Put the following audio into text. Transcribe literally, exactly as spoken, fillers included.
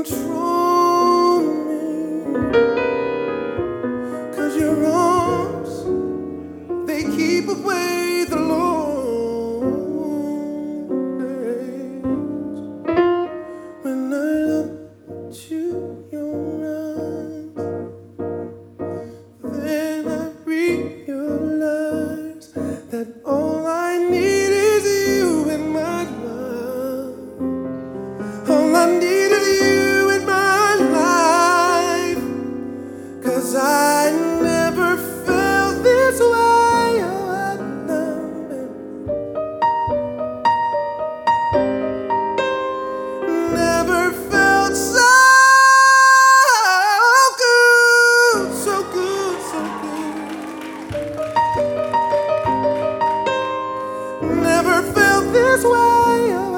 control me, 'cause your arms, they keep away the long days. When I look into your eyes, then I realize that all I need is you in my life. All I need is you in my life, 'cause I never felt this way. Oh, I never, never felt so good, so good, so good. Never felt this way. Oh,